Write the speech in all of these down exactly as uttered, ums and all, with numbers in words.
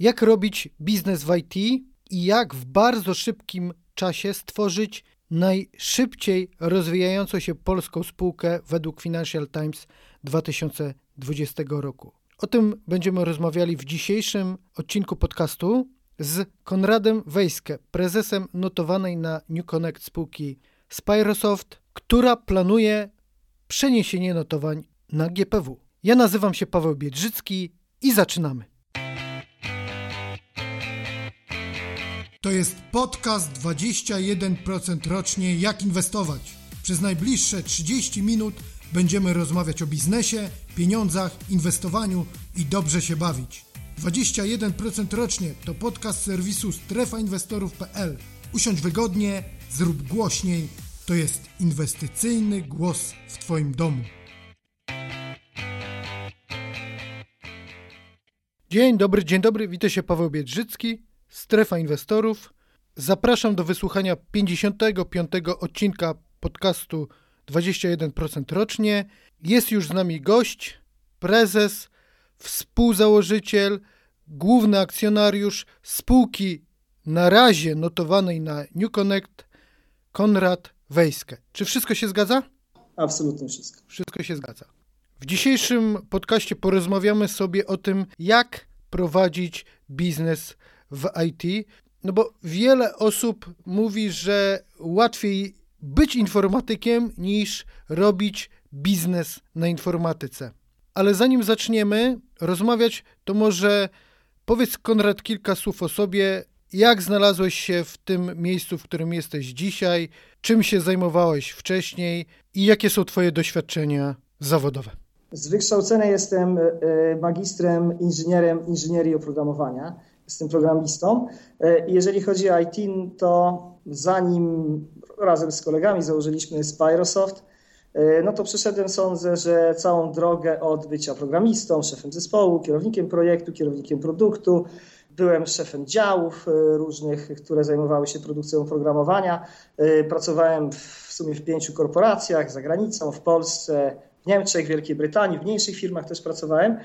jak robić biznes w I T i jak w bardzo szybkim czasie stworzyć najszybciej rozwijającą się polską spółkę według Financial Times dwa tysiące dwudziestego roku. O tym będziemy rozmawiali w dzisiejszym odcinku podcastu z Konradem Wejskę, prezesem notowanej na New Connect spółki Spyrosoft, która planuje przeniesienie notowań na G P W. Ja nazywam się Paweł Biedrzycki i zaczynamy. To jest podcast dwadzieścia jeden procent rocznie jak inwestować. Przez najbliższe trzydzieści minut będziemy rozmawiać o biznesie, pieniądzach, inwestowaniu i dobrze się bawić. dwadzieścia jeden procent rocznie to podcast serwisu strefa inwestorów kropka p l. Usiądź wygodnie, zrób głośniej. To jest inwestycyjny głos w Twoim domu. Dzień dobry, dzień dobry. Witam się Paweł Biedrzycki, Strefa Inwestorów. Zapraszam do wysłuchania pięćdziesiątego piątego odcinka podcastu dwadzieścia jeden procent rocznie. Jest już z nami gość, prezes, współzałożyciel, główny akcjonariusz spółki na razie notowanej na New Connect, Konrad Wejskę. Czy wszystko się zgadza? Absolutnie wszystko. Wszystko się zgadza. W dzisiejszym podcaście porozmawiamy sobie o tym, jak prowadzić biznes w I T. No bo wiele osób mówi, że łatwiej być informatykiem niż robić biznes na informatyce. Ale zanim zaczniemy rozmawiać, to może powiedz, Konrad, kilka słów o sobie. Jak znalazłeś się w tym miejscu, w którym jesteś dzisiaj? Czym się zajmowałeś wcześniej? I jakie są Twoje doświadczenia zawodowe? Z wykształcenia jestem magistrem, inżynierem inżynierii oprogramowania. Jestem programistą. Jeżeli chodzi o I T, to zanim razem z kolegami założyliśmy Spyrosoft, no to przeszedłem, sądzę, że całą drogę od bycia programistą, szefem zespołu, kierownikiem projektu, kierownikiem produktu. Byłem szefem działów różnych, które zajmowały się produkcją oprogramowania. Pracowałem w sumie w pięciu korporacjach za granicą, w Polsce, w Niemczech, w Wielkiej Brytanii, w mniejszych firmach też pracowałem,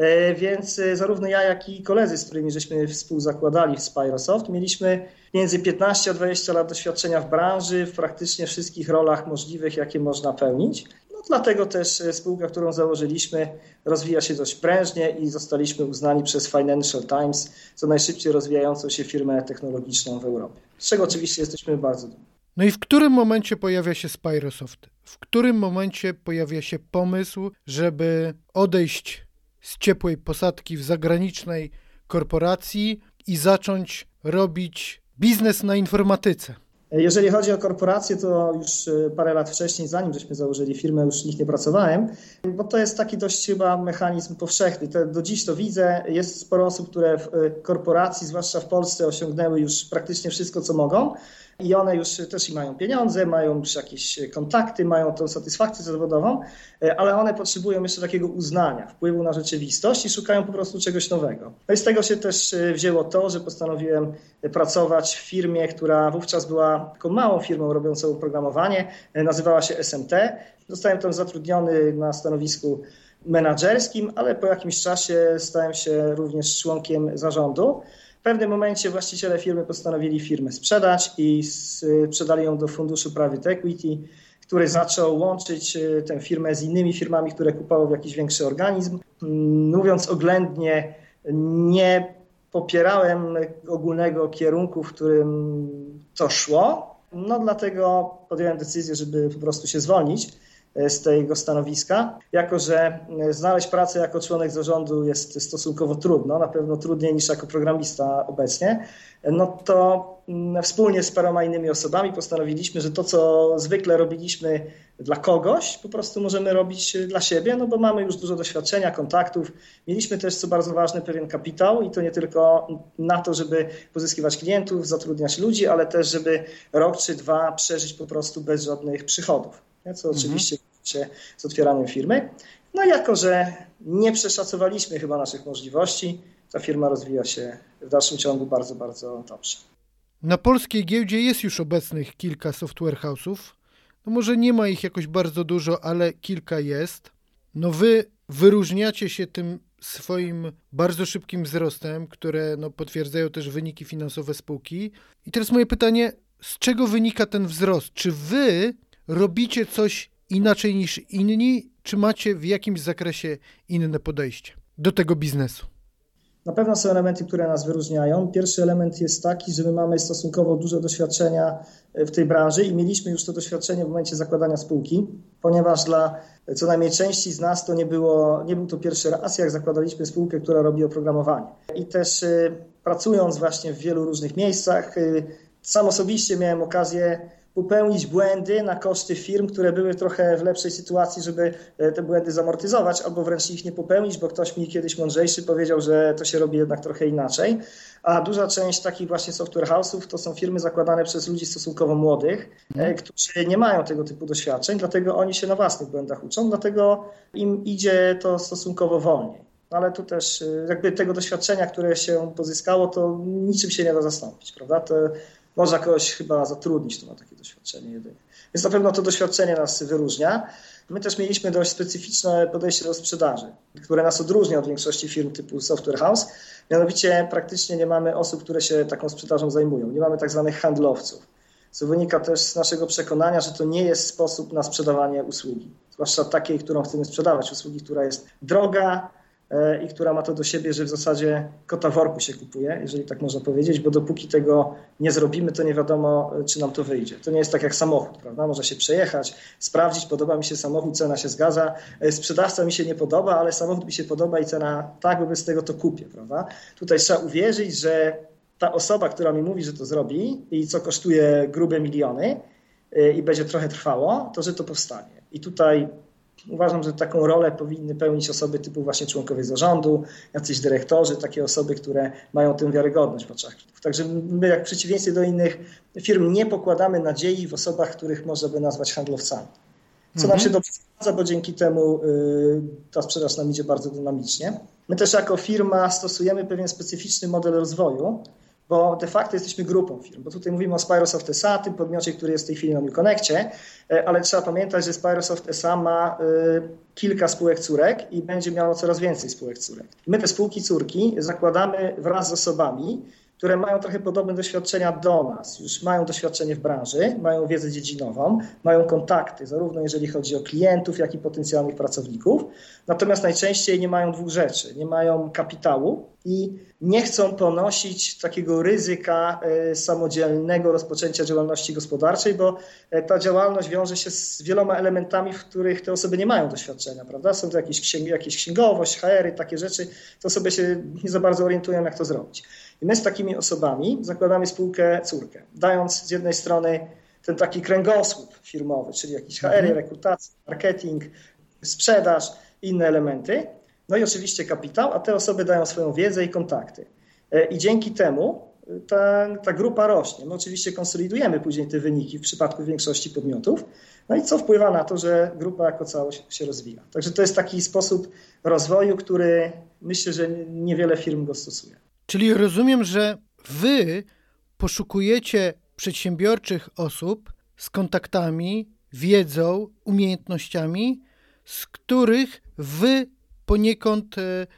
więc zarówno ja, jak i koledzy, z którymi żeśmy współzakładali w Spyrosoft, mieliśmy między piętnaście a dwadzieścia lat doświadczenia w branży, w praktycznie wszystkich rolach możliwych, jakie można pełnić. No, dlatego też spółka, którą założyliśmy, rozwija się dość prężnie i zostaliśmy uznani przez Financial Times za najszybciej rozwijającą się firmę technologiczną w Europie, z czego oczywiście jesteśmy bardzo dumni. No i w którym momencie pojawia się Spyrosoft? W którym momencie pojawia się pomysł, żeby odejść z ciepłej posadki w zagranicznej korporacji i zacząć robić biznes na informatyce? Jeżeli chodzi o korporacje, to już parę lat wcześniej, zanim żeśmy założyli firmę, już w nich nie pracowałem, bo to jest taki dość chyba mechanizm powszechny. To, do dziś to widzę, jest sporo osób, które w korporacji, zwłaszcza w Polsce, osiągnęły już praktycznie wszystko, co mogą. I one już też i mają pieniądze, mają już jakieś kontakty, mają tą satysfakcję zawodową, ale one potrzebują jeszcze takiego uznania, wpływu na rzeczywistość i szukają po prostu czegoś nowego. No i z tego się też wzięło to, że postanowiłem pracować w firmie, która wówczas była taką małą firmą robiącą oprogramowanie, nazywała się S M T. Zostałem tam zatrudniony na stanowisku menadżerskim, ale po jakimś czasie stałem się również członkiem zarządu. W pewnym momencie właściciele firmy postanowili firmę sprzedać i sprzedali ją do funduszu Private Equity, który zaczął łączyć tę firmę z innymi firmami, które kupowały w jakiś większy organizm. Mówiąc oględnie, nie popierałem ogólnego kierunku, w którym to szło. No dlatego podjąłem decyzję, żeby po prostu się zwolnić z tego stanowiska. Jako że znaleźć pracę jako członek zarządu jest stosunkowo trudno, na pewno trudniej niż jako programista obecnie, no to wspólnie z paroma innymi osobami postanowiliśmy, że to, co zwykle robiliśmy dla kogoś, po prostu możemy robić dla siebie, no bo mamy już dużo doświadczenia, kontaktów. Mieliśmy też, co bardzo ważne, pewien kapitał i to nie tylko na to, żeby pozyskiwać klientów, zatrudniać ludzi, ale też, żeby rok czy dwa przeżyć po prostu bez żadnych przychodów, co mhm. oczywiście się z otwieraniem firmy. No jako, że nie przeszacowaliśmy chyba naszych możliwości, ta firma rozwija się w dalszym ciągu bardzo, bardzo dobrze. Na polskiej giełdzie jest już obecnych kilka software house'ów. No może nie ma ich jakoś bardzo dużo, ale kilka jest. No wy wyróżniacie się tym swoim bardzo szybkim wzrostem, które no, potwierdzają też wyniki finansowe spółki. I teraz moje pytanie, z czego wynika ten wzrost? Czy wy robicie coś inaczej niż inni, czy macie w jakimś zakresie inne podejście do tego biznesu? Na pewno są elementy, które nas wyróżniają. Pierwszy element jest taki, że my mamy stosunkowo dużo doświadczenia w tej branży i mieliśmy już to doświadczenie w momencie zakładania spółki, ponieważ dla co najmniej części z nas to nie było, nie był to pierwszy raz, jak zakładaliśmy spółkę, która robi oprogramowanie. I też y, pracując właśnie w wielu różnych miejscach, y, sam osobiście miałem okazję popełnić błędy na koszty firm, które były trochę w lepszej sytuacji, żeby te błędy zamortyzować, albo wręcz ich nie popełnić, bo ktoś mi kiedyś mądrzejszy powiedział, że to się robi jednak trochę inaczej. A duża część takich właśnie software house'ów to są firmy zakładane przez ludzi stosunkowo młodych, mm. którzy nie mają tego typu doświadczeń, dlatego oni się na własnych błędach uczą, dlatego im idzie to stosunkowo wolniej. Ale tu też jakby tego doświadczenia, które się pozyskało, to niczym się nie da zastąpić, prawda? To można kogoś chyba zatrudnić, kto ma takie doświadczenie jedynie. Więc na pewno to doświadczenie nas wyróżnia. My też mieliśmy dość specyficzne podejście do sprzedaży, które nas odróżnia od większości firm typu software house. Mianowicie praktycznie nie mamy osób, które się taką sprzedażą zajmują. Nie mamy tak zwanych handlowców. Co wynika też z naszego przekonania, że to nie jest sposób na sprzedawanie usługi. Zwłaszcza takiej, którą chcemy sprzedawać. Usługi, która jest droga, i która ma to do siebie, że w zasadzie kota w worku się kupuje, jeżeli tak można powiedzieć, bo dopóki tego nie zrobimy, to nie wiadomo, czy nam to wyjdzie. To nie jest tak jak samochód, prawda? Można się przejechać, sprawdzić, podoba mi się samochód, cena się zgadza, sprzedawca mi się nie podoba, ale samochód mi się podoba i cena tak, wobec tego to kupię, prawda? Tutaj trzeba uwierzyć, że ta osoba, która mi mówi, że to zrobi i co kosztuje grube miliony i będzie trochę trwało, to że to powstanie. I tutaj uważam, że taką rolę powinny pełnić osoby typu właśnie członkowie zarządu, jacyś dyrektorzy, takie osoby, które mają tę wiarygodność w oczach klientów. Także my jak w przeciwieństwie do innych firm nie pokładamy nadziei w osobach, których można by nazwać handlowcami. Co nam się dobrze sprawdza, bo dzięki temu y, ta sprzedaż nam idzie bardzo dynamicznie. My też jako firma stosujemy pewien specyficzny model rozwoju, bo de facto jesteśmy grupą firm, bo tutaj mówimy o Spyrosoft S A, tym podmiocie, który jest w tej chwili na NewConnectie, ale trzeba pamiętać, że Spyrosoft S A ma y, kilka spółek córek i będzie miało coraz więcej spółek córek. My te spółki córki zakładamy wraz z osobami, które mają trochę podobne doświadczenia do nas. Już mają doświadczenie w branży, mają wiedzę dziedzinową, mają kontakty, zarówno jeżeli chodzi o klientów, jak i potencjalnych pracowników. Natomiast najczęściej nie mają dwóch rzeczy. Nie mają kapitału i nie chcą ponosić takiego ryzyka samodzielnego rozpoczęcia działalności gospodarczej, bo ta działalność wiąże się z wieloma elementami, w których te osoby nie mają doświadczenia, prawda? Są to jakieś, księg- jakieś księgowość, H R-y, takie rzeczy, to osoby się nie za bardzo orientują, jak to zrobić. I my z takimi osobami zakładamy spółkę córkę, dając z jednej strony ten taki kręgosłup firmowy, czyli jakieś H R-y, rekrutację, marketing, sprzedaż, inne elementy, no i oczywiście kapitał, a te osoby dają swoją wiedzę i kontakty. I dzięki temu ta, ta grupa rośnie. My oczywiście konsolidujemy później te wyniki w przypadku większości podmiotów, no i co wpływa na to, że grupa jako całość się rozwija. Także to jest taki sposób rozwoju, który myślę, że niewiele firm go stosuje. Czyli rozumiem, że wy poszukujecie przedsiębiorczych osób z kontaktami, wiedzą, umiejętnościami, z których wy poniekąd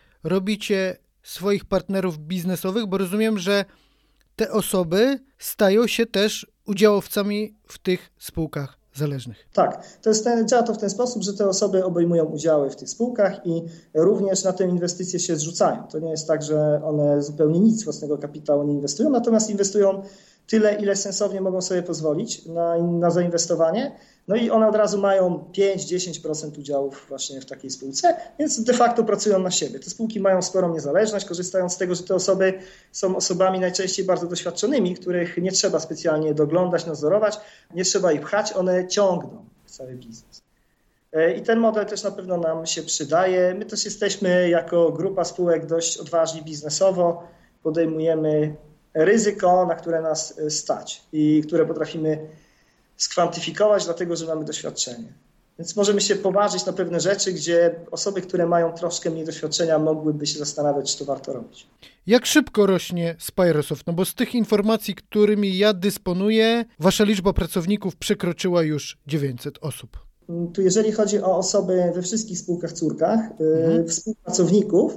robicie swoich partnerów biznesowych, bo rozumiem, że te osoby stają się też udziałowcami w tych spółkach zależnych. Tak, to jest ten, działa to w ten sposób, że te osoby obejmują udziały w tych spółkach i również na te inwestycje się zrzucają. To nie jest tak, że one zupełnie nic własnego kapitału nie inwestują, natomiast inwestują tyle, ile sensownie mogą sobie pozwolić na, na zainwestowanie. No i one od razu mają pięć do dziesięciu procent udziałów właśnie w takiej spółce, więc de facto pracują na siebie. Te spółki mają sporą niezależność, korzystając z tego, że te osoby są osobami najczęściej bardzo doświadczonymi, których nie trzeba specjalnie doglądać, nadzorować, nie trzeba ich pchać, one ciągną cały biznes. I ten model też na pewno nam się przydaje. My też jesteśmy jako grupa spółek dość odważni biznesowo, podejmujemy ryzyko, na które nas stać i które potrafimy skwantyfikować, dlatego że mamy doświadczenie. Więc możemy się poważyć na pewne rzeczy, gdzie osoby, które mają troszkę mniej doświadczenia, mogłyby się zastanawiać, czy to warto robić. Jak szybko rośnie Spyrosoft? No bo z tych informacji, którymi ja dysponuję, wasza liczba pracowników przekroczyła już dziewięćset osób. Tu jeżeli chodzi o osoby we wszystkich spółkach córkach, mhm. współpracowników,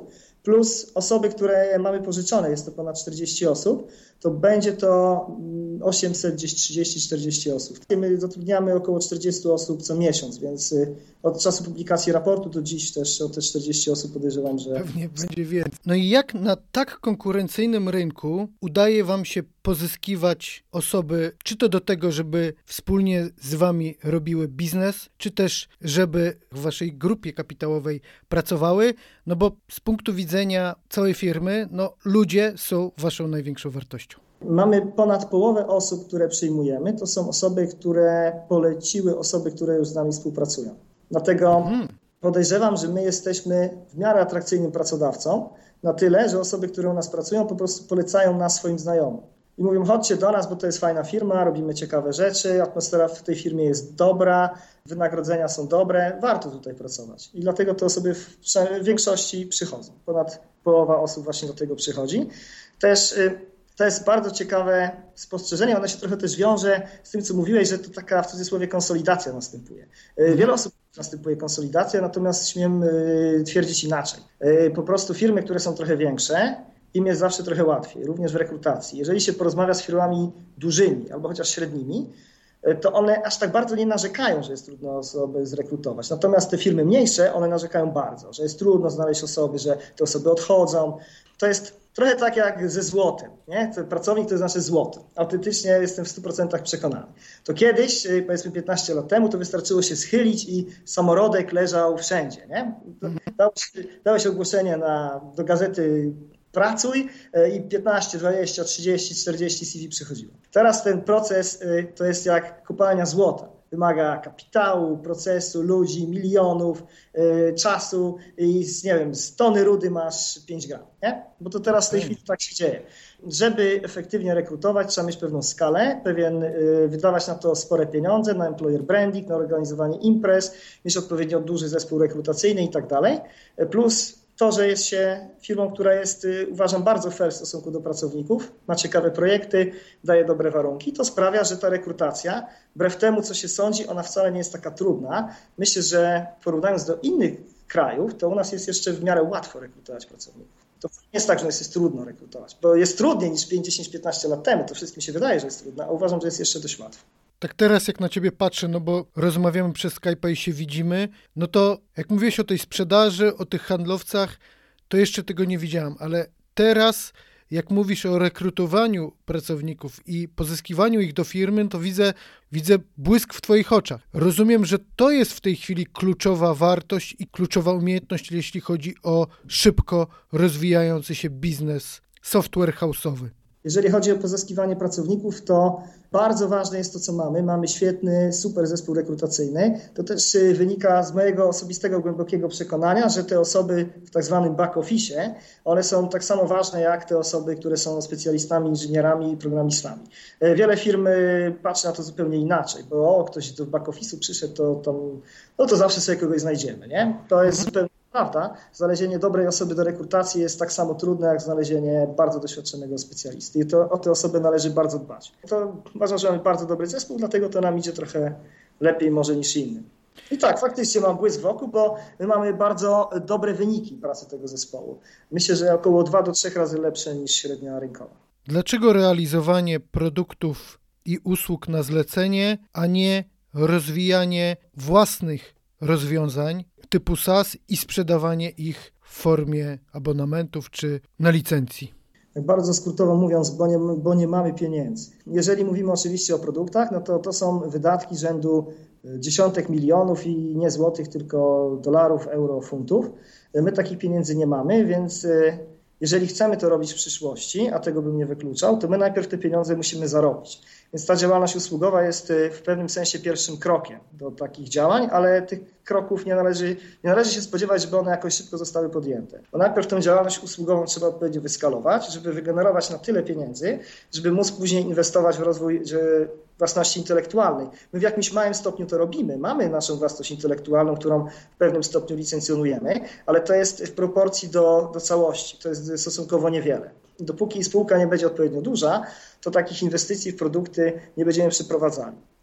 plus osoby, które mamy pożyczone, jest to ponad czterdzieści osób, to będzie to osiemset, gdzieś trzydzieści czterdzieści osób. My zatrudniamy około czterdzieści osób co miesiąc, więc od czasu publikacji raportu do dziś też o te czterdzieści osób podejrzewam, że... Pewnie będzie więcej. No i jak na tak konkurencyjnym rynku udaje wam się pozyskiwać osoby, czy to do tego, żeby wspólnie z wami robiły biznes, czy też żeby w waszej grupie kapitałowej pracowały? No bo z punktu widzenia całej firmy, no ludzie są waszą największą wartością. Mamy ponad połowę osób, które przyjmujemy, to są osoby, które poleciły osoby, które już z nami współpracują. Dlatego hmm. podejrzewam, że my jesteśmy w miarę atrakcyjnym pracodawcą, na tyle, że osoby, które u nas pracują, po prostu polecają nas swoim znajomym. I mówią, chodźcie do nas, bo to jest fajna firma, robimy ciekawe rzeczy, atmosfera w tej firmie jest dobra, wynagrodzenia są dobre, warto tutaj pracować. I dlatego te osoby w większości przychodzą. Ponad połowa osób właśnie do tego przychodzi. Też to jest bardzo ciekawe spostrzeżenie, ono się trochę też wiąże z tym, co mówiłeś, że to taka w cudzysłowie konsolidacja następuje. Wiele osób następuje konsolidacja, natomiast śmiem twierdzić inaczej. Po prostu firmy, które są trochę większe, im jest zawsze trochę łatwiej, również w rekrutacji. Jeżeli się porozmawia z firmami dużymi albo chociaż średnimi, to one aż tak bardzo nie narzekają, że jest trudno osoby zrekrutować. Natomiast te firmy mniejsze, one narzekają bardzo, że jest trudno znaleźć osoby, że te osoby odchodzą. To jest trochę tak jak ze złotem, nie? To pracownik to jest nasze złoto. Autentycznie jestem w stu procentach przekonany. To kiedyś, powiedzmy piętnaście lat temu, to wystarczyło się schylić i samorodek leżał wszędzie, nie? Dało się, dało się ogłoszenie na, do gazety pracuj i piętnaście, dwadzieścia, trzydzieści, czterdzieści C V przychodziło. Teraz ten proces to jest jak kopalnia złota. Wymaga kapitału, procesu, ludzi, milionów, yy, czasu i z, nie wiem, z tony rudy masz pięć gram, nie? Bo to teraz w tej chwili tak się dzieje. Żeby efektywnie rekrutować, trzeba mieć pewną skalę, pewien, yy, wydawać na to spore pieniądze, na employer branding, na organizowanie imprez, mieć odpowiednio duży zespół rekrutacyjny i tak dalej, plus to, że jest się firmą, która jest, uważam, bardzo fair w stosunku do pracowników, ma ciekawe projekty, daje dobre warunki, to sprawia, że ta rekrutacja, wbrew temu, co się sądzi, ona wcale nie jest taka trudna. Myślę, że porównując do innych krajów, to u nas jest jeszcze w miarę łatwo rekrutować pracowników. To nie jest tak, że jest trudno rekrutować, bo jest trudniej niż pięć, dziesięć, piętnaście lat temu. To wszystkim się wydaje, że jest trudno, a uważam, że jest jeszcze dość łatwo. Tak teraz jak na ciebie patrzę, no bo rozmawiamy przez Skype'a i się widzimy, no to jak mówiłeś o tej sprzedaży, o tych handlowcach, to jeszcze tego nie widziałem, ale teraz jak mówisz o rekrutowaniu pracowników i pozyskiwaniu ich do firmy, to widzę, widzę błysk w twoich oczach. Rozumiem, że to jest w tej chwili kluczowa wartość i kluczowa umiejętność, jeśli chodzi o szybko rozwijający się biznes software house'owy. Jeżeli chodzi o pozyskiwanie pracowników, to bardzo ważne jest to, co mamy. Mamy świetny, super zespół rekrutacyjny. To też wynika z mojego osobistego, głębokiego przekonania, że te osoby w tak zwanym back office, one są tak samo ważne jak te osoby, które są specjalistami, inżynierami i programistami. Wiele firm patrzy na to zupełnie inaczej, bo o, ktoś do back office'u przyszedł, to, to, no to zawsze sobie kogoś znajdziemy, nie? To jest zupełnie prawda. Znalezienie dobrej osoby do rekrutacji jest tak samo trudne, jak znalezienie bardzo doświadczonego specjalisty. I to o te osoby należy bardzo dbać. To uważam, że mamy bardzo dobry zespół, dlatego to nam idzie trochę lepiej może niż innym. I tak, faktycznie mam błysk wokół, bo my mamy bardzo dobre wyniki pracy tego zespołu. Myślę, że około dwa do trzech razy lepsze niż średnia rynkowa. Dlaczego realizowanie produktów i usług na zlecenie, a nie rozwijanie własnych rozwiązań typu SaaS i sprzedawanie ich w formie abonamentów czy na licencji? Bardzo skrótowo mówiąc, bo nie, bo nie mamy pieniędzy. Jeżeli mówimy oczywiście o produktach, no to to są wydatki rzędu dziesiątek milionów i nie złotych, tylko dolarów, euro, funtów. My takich pieniędzy nie mamy, więc jeżeli chcemy to robić w przyszłości, a tego bym nie wykluczał, to my najpierw te pieniądze musimy zarobić. Więc ta działalność usługowa jest w pewnym sensie pierwszym krokiem do takich działań, ale tych kroków nie należy, nie należy się spodziewać, żeby one jakoś szybko zostały podjęte. Bo najpierw tę działalność usługową trzeba odpowiednio wyskalować, żeby wygenerować na tyle pieniędzy, żeby móc później inwestować w rozwój własności intelektualnej. My w jakimś małym stopniu to robimy. Mamy naszą własność intelektualną, którą w pewnym stopniu licencjonujemy, ale to jest w proporcji do, do całości. To jest stosunkowo niewiele. Dopóki spółka nie będzie odpowiednio duża, to takich inwestycji w produkty nie będziemy przeprowadzali.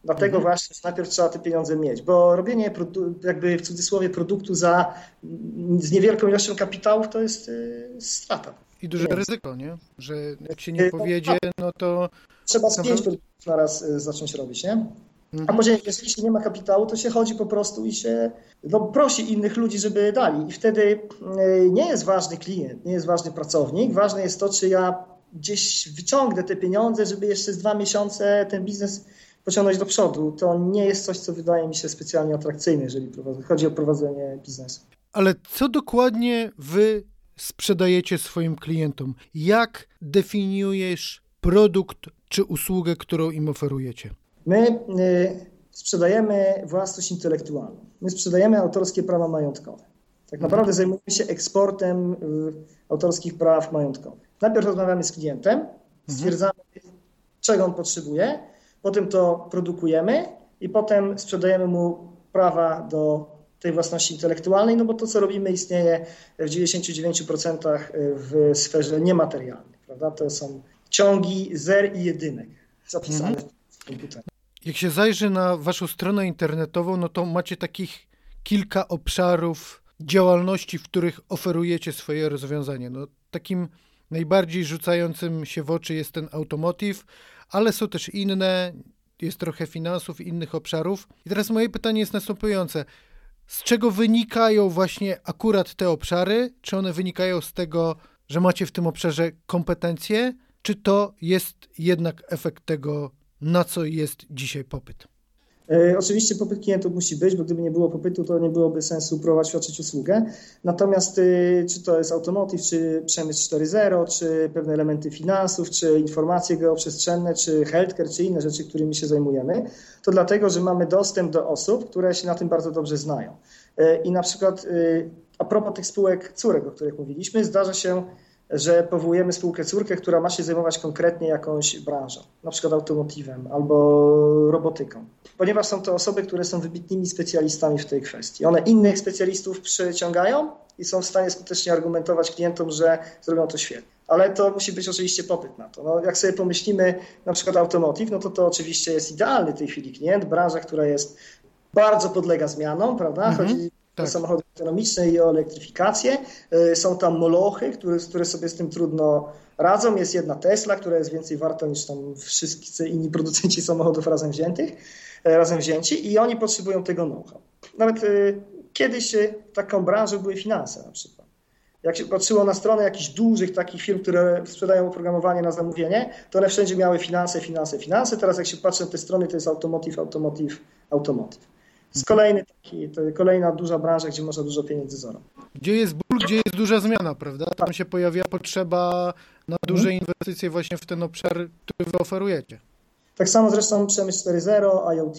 Dlatego mhm. właśnie najpierw trzeba te pieniądze mieć, bo robienie produ- jakby w cudzysłowie produktu za z niewielką ilością kapitałów to jest yy, strata. I duże ryzyko, nie? Że jak się nie powiedzie, no to... Trzeba z pięć produktów na raz zacząć robić, nie? Mhm. A później, jeżeli się nie ma kapitału, to się chodzi po prostu i się no, prosi innych ludzi, żeby dali. I wtedy nie jest ważny klient, nie jest ważny pracownik. Ważne jest to, czy ja gdzieś wyciągnę te pieniądze, żeby jeszcze z dwa miesiące ten biznes pociągnąć do przodu. To nie jest coś, co wydaje mi się specjalnie atrakcyjne, jeżeli chodzi o prowadzenie biznesu. Ale co dokładnie wy sprzedajecie swoim klientom? Jak definiujesz produkt czy usługę, którą im oferujecie? My y, sprzedajemy własność intelektualną. My sprzedajemy autorskie prawa majątkowe. Tak naprawdę zajmujemy się eksportem y, autorskich praw majątkowych. Najpierw rozmawiamy z klientem, stwierdzamy, czego on potrzebuje, potem to produkujemy i potem sprzedajemy mu prawa do tej własności intelektualnej, no bo to, co robimy, istnieje w dziewięćdziesięciu dziewięciu procentach w sferze niematerialnej, prawda? To są ciągi zer i jedynek zapisane mhm. w komputerze. Jak się zajrzy na waszą stronę internetową, no to macie takich kilka obszarów działalności, w których oferujecie swoje rozwiązanie. No, takim najbardziej rzucającym się w oczy jest ten automotive, ale są też inne, jest trochę finansów i innych obszarów. I teraz moje pytanie jest następujące. Z czego wynikają właśnie akurat te obszary? Czy one wynikają z tego, że macie w tym obszarze kompetencje, czy to jest jednak efekt tego, na co jest dzisiaj popyt? E, oczywiście popyt klientów musi być, bo gdyby nie było popytu, to nie byłoby sensu próbować świadczyć usługę. Natomiast y, czy to jest automotive, czy przemysł cztery zero, czy pewne elementy finansów, czy informacje geoprzestrzenne, czy healthcare, czy inne rzeczy, którymi się zajmujemy, to dlatego, że mamy dostęp do osób, które się na tym bardzo dobrze znają. E, I na przykład y, a propos tych spółek córek, o których mówiliśmy, zdarza się, że powołujemy spółkę córkę, która ma się zajmować konkretnie jakąś branżą, na przykład automotivem albo robotyką, ponieważ są to osoby, które są wybitnymi specjalistami w tej kwestii. One innych specjalistów przyciągają i są w stanie skutecznie argumentować klientom, że zrobią to świetnie. Ale to musi być oczywiście popyt na to. No, jak sobie pomyślimy na przykład automotive, no to to oczywiście jest idealny w tej chwili klient, branża, która jest bardzo podlega zmianom, prawda? Mhm. Chodzi Tak. o samochody autonomiczne i o elektryfikację. Są tam molochy, które, które sobie z tym trudno radzą. Jest jedna Tesla, która jest więcej warta niż tam wszyscy inni producenci samochodów razem wziętych, razem wzięci i oni potrzebują tego know-how. Nawet y, kiedyś y, taką branżą były finanse na przykład. Jak się patrzyło na stronę jakichś dużych takich firm, które sprzedają oprogramowanie na zamówienie, to one wszędzie miały finanse, finanse, finanse. Teraz jak się patrzy na te strony, to jest automotive, automotive, automotive. Z kolejny taki, to kolejna duża branża, gdzie można dużo pieniędzy zarobić. Gdzie jest ból, gdzie jest duża zmiana, prawda? Tam się pojawia potrzeba na duże inwestycje właśnie w ten obszar, który wy oferujecie. Tak samo zresztą przemysł cztery zero, IoT,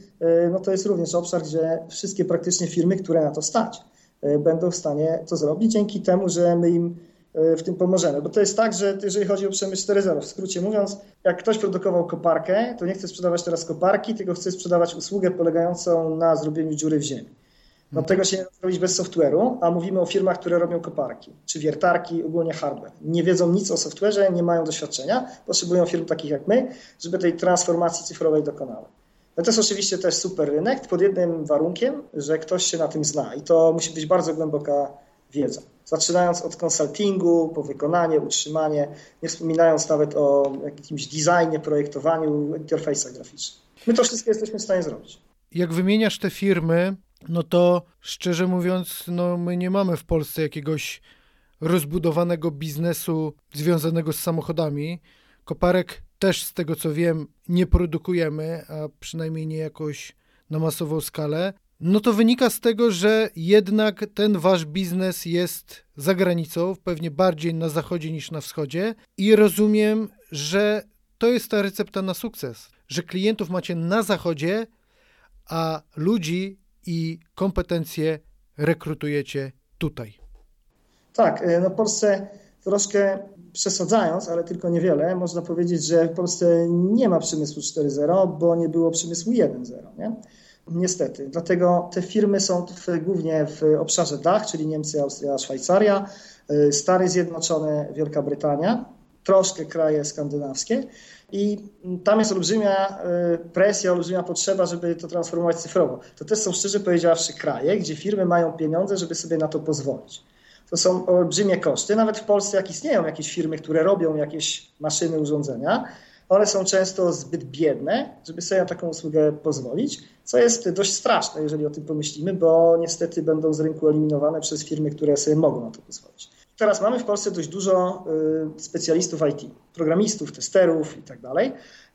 no to jest również obszar, gdzie wszystkie praktycznie firmy, które na to stać, będą w stanie to zrobić dzięki temu, że my im w tym pomożemy. Bo to jest tak, że jeżeli chodzi o przemysł cztery zero, w skrócie mówiąc, jak ktoś produkował koparkę, to nie chce sprzedawać teraz koparki, tylko chce sprzedawać usługę polegającą na zrobieniu dziury w ziemi. No tego się nie da zrobić bez software'u, a mówimy o firmach, które robią koparki, czy wiertarki, ogólnie hardware. Nie wiedzą nic o software'ze, nie mają doświadczenia, potrzebują firm takich jak my, żeby tej transformacji cyfrowej dokonały. No to jest oczywiście też super rynek, pod jednym warunkiem, że ktoś się na tym zna i to musi być bardzo głęboka wiedza. Zaczynając od konsultingu, po wykonanie, utrzymanie, nie wspominając nawet o jakimś designie, projektowaniu, interfejsach graficznych. My to wszystko jesteśmy w stanie zrobić. Jak wymieniasz te firmy, no to szczerze mówiąc, no my nie mamy w Polsce jakiegoś rozbudowanego biznesu związanego z samochodami. Koparek też z tego co wiem nie produkujemy, a przynajmniej nie jakoś na masową skalę. No to wynika z tego, że jednak ten wasz biznes jest za granicą, pewnie bardziej na zachodzie niż na wschodzie i rozumiem, że to jest ta recepta na sukces, że klientów macie na zachodzie, a ludzi i kompetencje rekrutujecie tutaj. Tak, no w Polsce troszkę przesadzając, ale tylko niewiele, można powiedzieć, że w Polsce nie ma przemysłu cztery zero, bo nie było przemysłu jeden zero, nie? Niestety, dlatego te firmy są w, głównie w obszarze D A C H, czyli Niemcy, Austria, Szwajcaria, Stany Zjednoczone, Wielka Brytania. troszkę kraje skandynawskie i tam jest olbrzymia presja, olbrzymia potrzeba, żeby to transformować cyfrowo. To też są, szczerze powiedziawszy, kraje, gdzie firmy mają pieniądze, żeby sobie na to pozwolić. To są olbrzymie koszty. Nawet w Polsce, jak istnieją jakieś firmy, które robią jakieś maszyny, urządzenia, one są często zbyt biedne, żeby sobie na taką usługę pozwolić, co jest dość straszne, jeżeli o tym pomyślimy, bo niestety będą z rynku eliminowane przez firmy, które sobie mogą na to pozwolić. Teraz mamy w Polsce dość dużo specjalistów I T, programistów, testerów i tak dalej.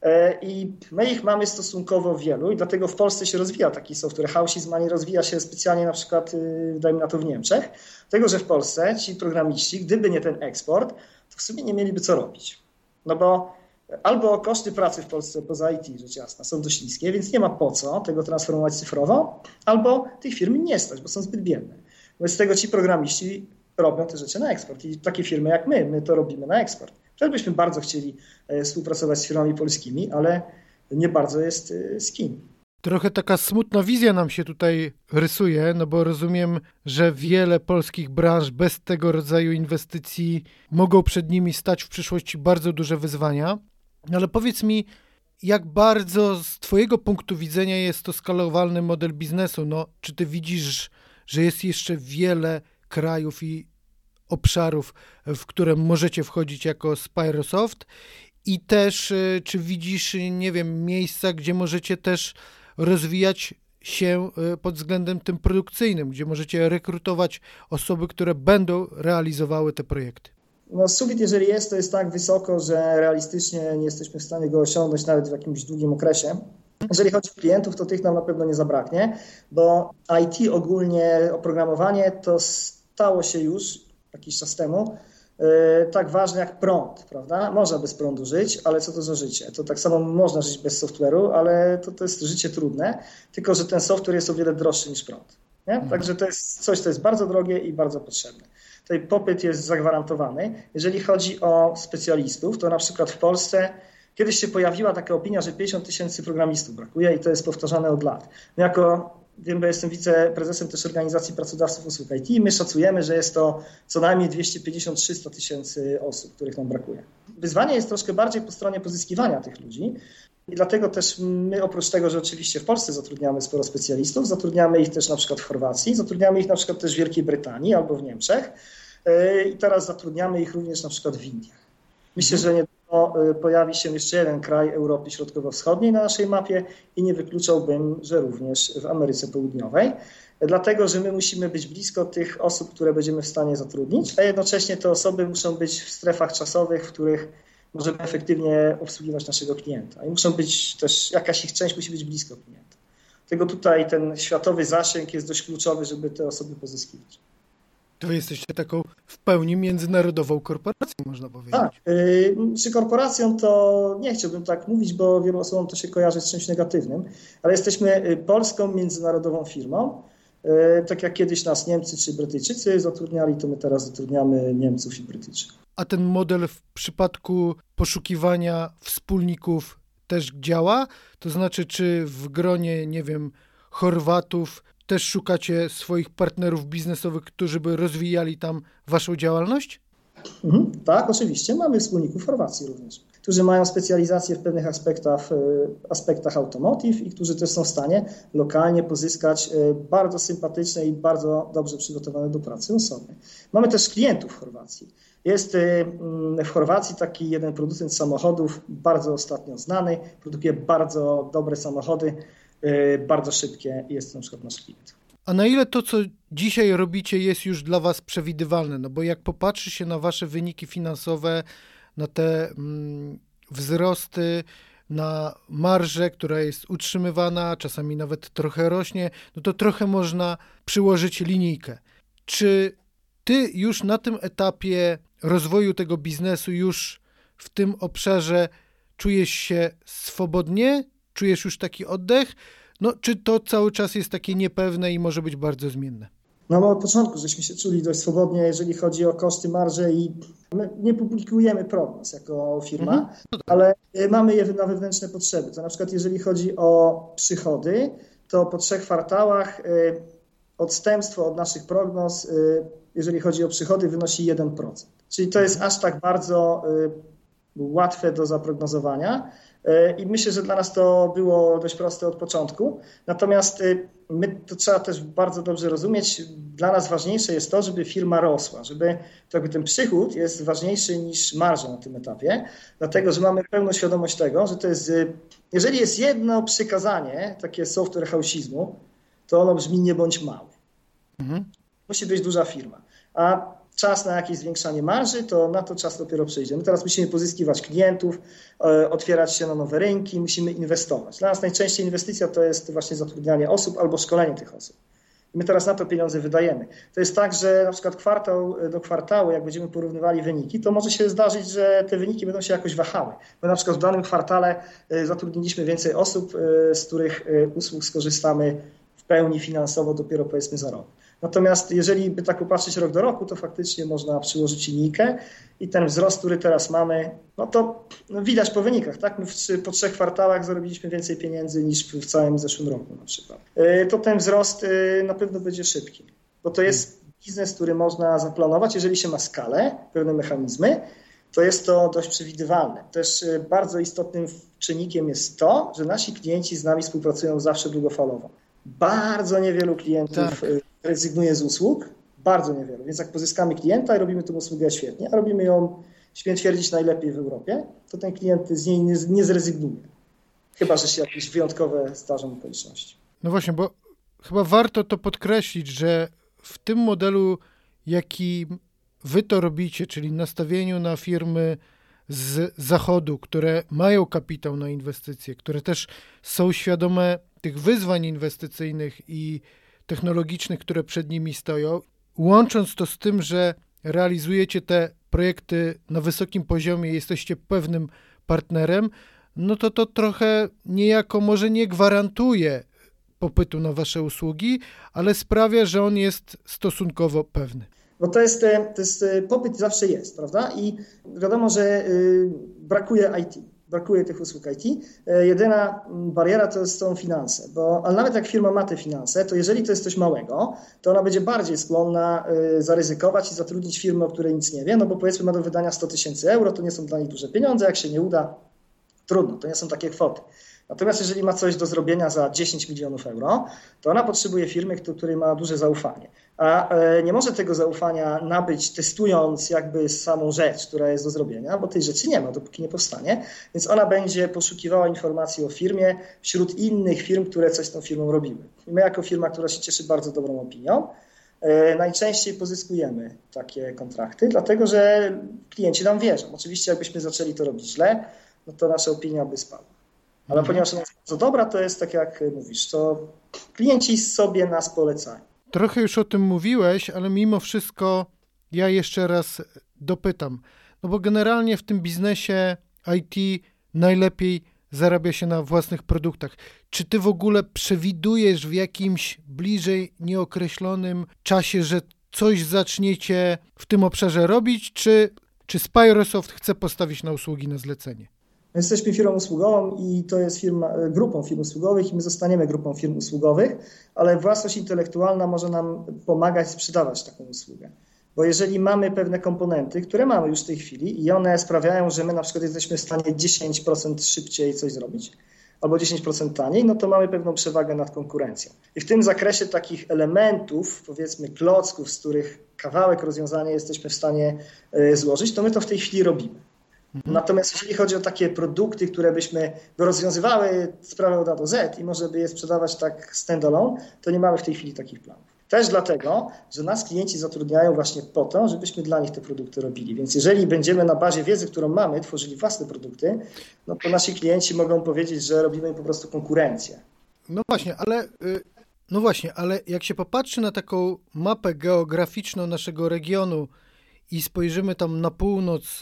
I my ich mamy stosunkowo wielu i dlatego w Polsce się rozwija taki software house'izm, a nie rozwija się specjalnie na przykład, dajmy na to, w Niemczech. Dlatego, że w Polsce ci programiści, gdyby nie ten eksport, to w sumie nie mieliby co robić. No bo albo koszty pracy w Polsce poza I T, rzecz jasna, są dość niskie, więc nie ma po co tego transformować cyfrowo, albo tych firm nie stać, bo są zbyt biedne. Wobec tego ci programiści robią te rzeczy na eksport i takie firmy jak my, my to robimy na eksport. Wtedy byśmy bardzo chcieli współpracować z firmami polskimi, ale nie bardzo jest z kim. Trochę taka smutna wizja nam się tutaj rysuje, no bo rozumiem, że wiele polskich branż bez tego rodzaju inwestycji mogą przed nimi stać w przyszłości bardzo duże wyzwania. No ale powiedz mi, jak bardzo z twojego punktu widzenia jest to skalowalny model biznesu? No, czy ty widzisz, że jest jeszcze wiele krajów i obszarów, w które możecie wchodzić jako Spyrosoft i też czy widzisz, nie wiem, miejsca, gdzie możecie też rozwijać się pod względem tym produkcyjnym, gdzie możecie rekrutować osoby, które będą realizowały te projekty? No sufit, jeżeli jest, to jest tak wysoko, że realistycznie nie jesteśmy w stanie go osiągnąć nawet w jakimś długim okresie. Jeżeli chodzi o klientów, to tych nam na pewno nie zabraknie, bo I T ogólnie, oprogramowanie to stało się już jakiś czas temu yy, tak ważne jak prąd, prawda? Można bez prądu żyć, ale co to za życie? To tak samo można żyć bez software'u, ale to, to jest życie trudne, tylko że ten software jest o wiele droższy niż prąd. Nie? Mhm. Także to jest coś, co jest bardzo drogie i bardzo potrzebne. Tutaj popyt jest zagwarantowany. Jeżeli chodzi o specjalistów, to na przykład w Polsce kiedyś się pojawiła taka opinia, że pięćdziesiąt tysięcy programistów brakuje i to jest powtarzane od lat. My jako, wiem, bo jestem wiceprezesem też Organizacji Pracodawców Usług I T i my szacujemy, że jest to co najmniej dwieście pięćdziesiąt do trzystu tysięcy osób, których nam brakuje. Wyzwanie jest troszkę bardziej po stronie pozyskiwania tych ludzi i dlatego też my oprócz tego, że oczywiście w Polsce zatrudniamy sporo specjalistów, zatrudniamy ich też na przykład w Chorwacji, zatrudniamy ich na przykład też w Wielkiej Brytanii albo w Niemczech i teraz zatrudniamy ich również na przykład w Indiach. Myślę, że niedługo pojawi się jeszcze jeden kraj Europy Środkowo-Wschodniej na naszej mapie i nie wykluczałbym, że również w Ameryce Południowej, dlatego że my musimy być blisko tych osób, które będziemy w stanie zatrudnić, a jednocześnie te osoby muszą być w strefach czasowych, w których możemy efektywnie obsługiwać naszego klienta i muszą być też, jakaś ich część musi być blisko klienta. Dlatego tutaj ten światowy zasięg jest dość kluczowy, żeby te osoby pozyskiwać. To jesteście taką w pełni międzynarodową korporacją, można powiedzieć. Tak. Yy, czy korporacją to nie chciałbym tak mówić, bo wielu osobom to się kojarzy z czymś negatywnym, ale jesteśmy polską międzynarodową firmą. Yy, tak jak kiedyś nas Niemcy czy Brytyjczycy zatrudniali, to my teraz zatrudniamy Niemców i Brytyjczyków. A ten model w przypadku poszukiwania wspólników też działa? To znaczy, czy w gronie, nie wiem, Chorwatów też szukacie swoich partnerów biznesowych, którzy by rozwijali tam waszą działalność? Mhm, tak, oczywiście. Mamy wspólników w Chorwacji również, którzy mają specjalizację w pewnych aspektach, aspektach automotive i którzy też są w stanie lokalnie pozyskać bardzo sympatyczne i bardzo dobrze przygotowane do pracy osoby. Mamy też klientów w Chorwacji. Jest w Chorwacji taki jeden producent samochodów, bardzo ostatnio znany, produkuje bardzo dobre samochody, bardzo szybkie i jest to na przykład nasz klient. A na ile to, co dzisiaj robicie, jest już dla was przewidywalne? No bo jak popatrzy się na wasze wyniki finansowe, na te mm, wzrosty, na marżę, która jest utrzymywana, czasami nawet trochę rośnie, no to trochę można przyłożyć linijkę. Czy ty już na tym etapie rozwoju tego biznesu, już w tym obszarze czujesz się swobodnie? Czujesz już taki oddech? No, czy to cały czas jest takie niepewne i może być bardzo zmienne? No bo od początku żeśmy się czuli dość swobodnie, jeżeli chodzi o koszty, marże i my nie publikujemy prognoz jako firma, mhm. ale mamy je na wewnętrzne potrzeby. To na przykład jeżeli chodzi o przychody, to po trzech kwartałach odstępstwo od naszych prognoz, jeżeli chodzi o przychody, wynosi jeden procent. Czyli to jest aż tak bardzo łatwe do zaprognozowania i myślę, że dla nas to było dość proste od początku. Natomiast my to trzeba też bardzo dobrze rozumieć. Dla nas ważniejsze jest to, żeby firma rosła, żeby to jakby ten przychód jest ważniejszy niż marża na tym etapie, dlatego że mamy pełną świadomość tego, że to jest, jeżeli jest jedno przykazanie, takie software house'izmu, to ono brzmi nie bądź mały. Mhm. Musi być duża firma. A czas na jakieś zwiększanie marży, to na to czas dopiero przyjdzie. My teraz musimy pozyskiwać klientów, e, otwierać się na nowe rynki, musimy inwestować. Dla nas najczęściej inwestycja to jest właśnie zatrudnianie osób albo szkolenie tych osób. I my teraz na to pieniądze wydajemy. To jest tak, że na przykład kwartał do kwartału, jak będziemy porównywali wyniki, to może się zdarzyć, że te wyniki będą się jakoś wahały. My na przykład w danym kwartale zatrudniliśmy więcej osób, z których usług skorzystamy w pełni finansowo dopiero powiedzmy za rok. Natomiast jeżeli by tak popatrzeć rok do roku, to faktycznie można przyłożyć linijkę i ten wzrost, który teraz mamy, no to no widać po wynikach, tak? My w, po trzech kwartałach zarobiliśmy więcej pieniędzy niż w całym zeszłym roku na przykład. To ten wzrost na pewno będzie szybki, bo to jest biznes, który można zaplanować, jeżeli się ma skalę, pewne mechanizmy, to jest to dość przewidywalne. Też bardzo istotnym czynnikiem jest to, że nasi klienci z nami współpracują zawsze długofalowo. Bardzo niewielu klientów tak. rezygnuje z usług, bardzo niewielu. Więc jak pozyskamy klienta i robimy tę usługę świetnie, a robimy ją, śmiem twierdzić, najlepiej w Europie, to ten klient z niej nie, nie zrezygnuje. Chyba że się jakieś wyjątkowe zdarzą okoliczności. No właśnie, bo chyba warto to podkreślić, że w tym modelu, jaki wy to robicie, czyli nastawieniu na firmy z zachodu, które mają kapitał na inwestycje, które też są świadome tych wyzwań inwestycyjnych i technologicznych, które przed nimi stoją, łącząc to z tym, że realizujecie te projekty na wysokim poziomie, jesteście pewnym partnerem, no to to trochę niejako może nie gwarantuje popytu na wasze usługi, ale sprawia, że on jest stosunkowo pewny. Bo to jest, to jest popyt zawsze jest, prawda? I wiadomo, że brakuje I T. Brakuje tych usług I T. Jedyna bariera to są finanse, bo ale nawet jak firma ma te finanse, to jeżeli to jest coś małego, to ona będzie bardziej skłonna zaryzykować i zatrudnić firmę, o której nic nie wie, no bo powiedzmy ma do wydania sto tysięcy euro, to nie są dla niej duże pieniądze, jak się nie uda, trudno, to nie są takie kwoty. Natomiast jeżeli ma coś do zrobienia za dziesięć milionów euro, to ona potrzebuje firmy, do której ma duże zaufanie. A nie może tego zaufania nabyć testując jakby samą rzecz, która jest do zrobienia, bo tej rzeczy nie ma, dopóki nie powstanie. Więc ona będzie poszukiwała informacji o firmie wśród innych firm, które coś z tą firmą robiły. I my jako firma, która się cieszy bardzo dobrą opinią, najczęściej pozyskujemy takie kontrakty, dlatego że klienci nam wierzą. Oczywiście jakbyśmy zaczęli to robić źle, no to nasza opinia by spadła. Ale ponieważ ona jest bardzo dobra, to jest tak jak mówisz, to klienci sobie nas polecają. Trochę już o tym mówiłeś, ale mimo wszystko ja jeszcze raz dopytam. No bo generalnie w tym biznesie I T najlepiej zarabia się na własnych produktach. Czy ty w ogóle przewidujesz w jakimś bliżej nieokreślonym czasie, że coś zaczniecie w tym obszarze robić, czy, czy Spirosoft chce postawić na usługi na zlecenie? My jesteśmy firmą usługową i to jest firma, grupą firm usługowych i my zostaniemy grupą firm usługowych, ale własność intelektualna może nam pomagać sprzedawać taką usługę. Bo jeżeli mamy pewne komponenty, które mamy już w tej chwili i one sprawiają, że my na przykład jesteśmy w stanie dziesięć procent szybciej coś zrobić albo dziesięć procent taniej, no to mamy pewną przewagę nad konkurencją. I w tym zakresie takich elementów, powiedzmy klocków, z których kawałek rozwiązania jesteśmy w stanie złożyć, to my to w tej chwili robimy. Natomiast jeżeli chodzi o takie produkty, które byśmy rozwiązywały sprawę od A do Z i może by je sprzedawać tak standalone, to nie mamy w tej chwili takich planów. Też dlatego, że nas klienci zatrudniają właśnie po to, żebyśmy dla nich te produkty robili. Więc jeżeli będziemy na bazie wiedzy, którą mamy, tworzyli własne produkty, no to nasi klienci mogą powiedzieć, że robimy im po prostu konkurencję. No właśnie, ale no właśnie, ale jak się popatrzy na taką mapę geograficzną naszego regionu i spojrzymy tam na północ,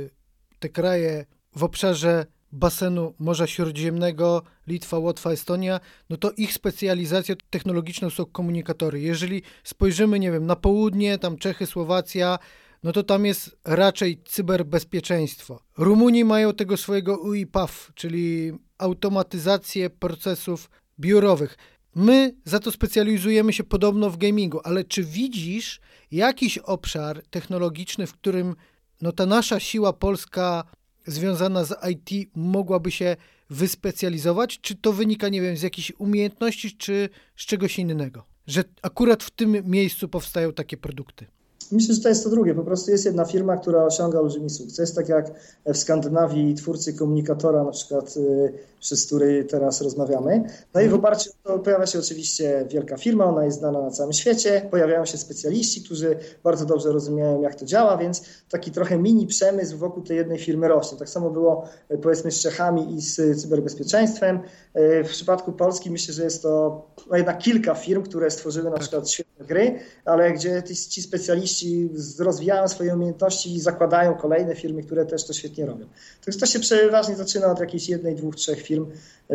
te kraje w obszarze basenu Morza Śródziemnego, Litwa, Łotwa, Estonia, no to ich specjalizacją technologiczną są komunikatory. Jeżeli spojrzymy, nie wiem, na południe, tam Czechy, Słowacja, no to tam jest raczej cyberbezpieczeństwo. Rumuni mają tego swojego U I P A W, czyli automatyzację procesów biurowych. My za to specjalizujemy się podobno w gamingu, ale czy widzisz jakiś obszar technologiczny, w którym no ta nasza siła polska związana z I T mogłaby się wyspecjalizować? Czy to wynika, nie wiem, z jakichś umiejętności, czy z czegoś innego? Że akurat w tym miejscu powstają takie produkty. Myślę, że to jest to drugie. Po prostu jest jedna firma, która osiąga olbrzymi sukces, tak jak w Skandynawii twórcy komunikatora, na przykład przez który teraz rozmawiamy. No i w oparciu o to pojawia się oczywiście wielka firma, ona jest znana na całym świecie, pojawiają się specjaliści, którzy bardzo dobrze rozumieją, jak to działa, więc taki trochę mini przemysł wokół tej jednej firmy rośnie. Tak samo było powiedzmy z Czechami i z cyberbezpieczeństwem. W przypadku Polski myślę, że jest to no jednak kilka firm, które stworzyły na przykład świetne gry, ale gdzie ci specjaliści rozwijają swoje umiejętności i zakładają kolejne firmy, które też to świetnie robią. Także to się przeważnie zaczyna od jakiejś jednej, dwóch, trzech firm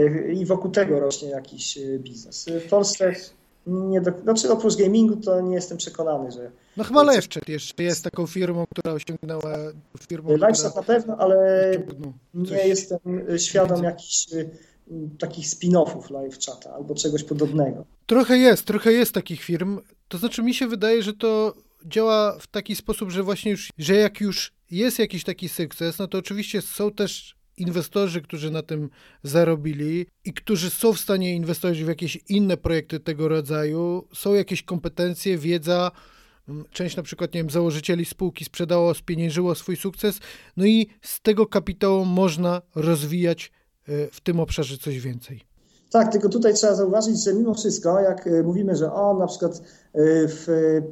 i wokół tego rośnie jakiś biznes. W Polsce, nie do, znaczy oprócz gamingu, to nie jestem przekonany, że... No chyba Lewczet jeszcze jest taką firmą, która osiągnęła... firmą, Lifeshot która... na pewno, ale no, nie jestem świadom jakichś takich spin-offów Lifechata albo czegoś podobnego. Trochę jest, trochę jest takich firm. To znaczy mi się wydaje, że to działa w taki sposób, że właśnie już, że jak już jest jakiś taki sukces, no to oczywiście są też inwestorzy, którzy na tym zarobili i którzy są w stanie inwestować w jakieś inne projekty tego rodzaju. Są jakieś kompetencje, wiedza. Część na przykład, nie wiem, założycieli spółki sprzedało, spieniężyło swój sukces. No i z tego kapitału można rozwijać w tym obszarze coś więcej. Tak, tylko tutaj trzeba zauważyć, że mimo wszystko, jak mówimy, że o, na przykład w,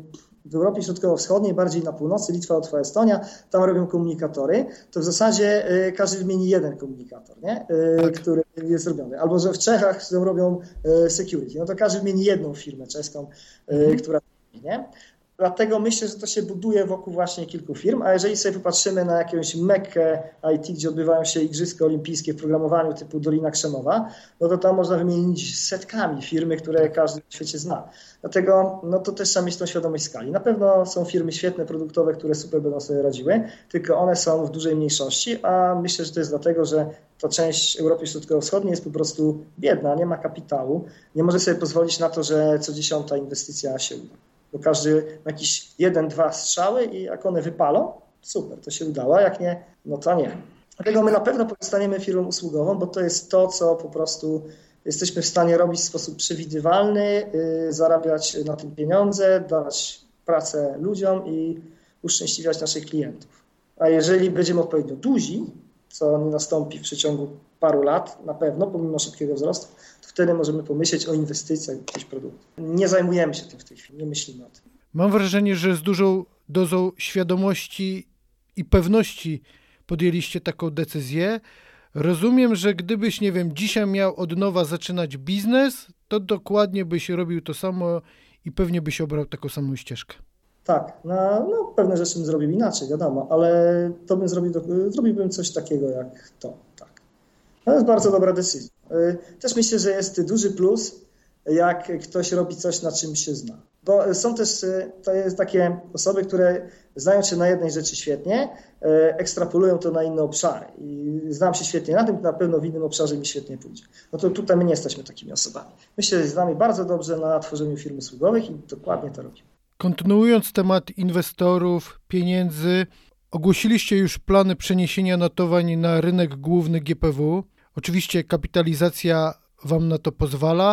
w Europie Środkowo-Wschodniej, bardziej na północy, Litwa, Łotwa, Estonia, tam robią komunikatory, to w zasadzie każdy wymieni jeden komunikator, nie? Tak. Który jest robiony. Albo że w Czechach robią security, no to każdy wymieni jedną firmę czeską, mhm. która nie? Dlatego myślę, że to się buduje wokół właśnie kilku firm, a jeżeli sobie popatrzymy na jakąś Mekkę I T, gdzie odbywają się Igrzyska Olimpijskie w programowaniu typu Dolina Krzemowa, no to tam można wymienić setkami firmy, które każdy w świecie zna. Dlatego no to też trzeba mieć tą świadomość skali. Na pewno są firmy świetne, produktowe, które super będą sobie radziły, tylko one są w dużej mniejszości, a myślę, że to jest dlatego, że ta część Europy Środkowo-Wschodniej jest po prostu biedna, nie ma kapitału, nie może sobie pozwolić na to, że co dziesiąta inwestycja się uda. Bo każdy ma jakieś jeden, dwa strzały i jak one wypalą, super, to się udało, a jak nie, no to nie. Dlatego my na pewno pozostaniemy firmą usługową, bo to jest to, co po prostu jesteśmy w stanie robić w sposób przewidywalny, yy, zarabiać na tym pieniądze, dawać pracę ludziom i uszczęśliwiać naszych klientów. A jeżeli będziemy odpowiednio duzi, co nie nastąpi w przeciągu paru lat, na pewno, pomimo szybkiego wzrostu, to wtedy możemy pomyśleć o inwestycjach w jakieś produkty. Nie zajmujemy się tym w tej chwili, nie myślimy o tym. Mam wrażenie, że z dużą dozą świadomości i pewności podjęliście taką decyzję. Rozumiem, że gdybyś, nie wiem, dzisiaj miał od nowa zaczynać biznes, to dokładnie byś robił to samo i pewnie byś obrał taką samą ścieżkę. Tak, no, no pewne rzeczy bym zrobił inaczej, wiadomo, ale to bym zrobił, zrobiłbym coś takiego jak to, tak. To jest bardzo dobra decyzja. Też myślę, że jest duży plus, jak ktoś robi coś, na czym się zna. Bo są też to jest takie osoby, które znają się na jednej rzeczy świetnie, ekstrapolują to na inne obszary. I znam się świetnie na tym, na pewno w innym obszarze mi świetnie pójdzie. No to tutaj my nie jesteśmy takimi osobami. Myślę, że znamy bardzo dobrze na tworzeniu firm usługowych i dokładnie to robimy. Kontynuując temat inwestorów, pieniędzy, ogłosiliście już plany przeniesienia notowań na rynek główny G P W. Oczywiście kapitalizacja wam na to pozwala.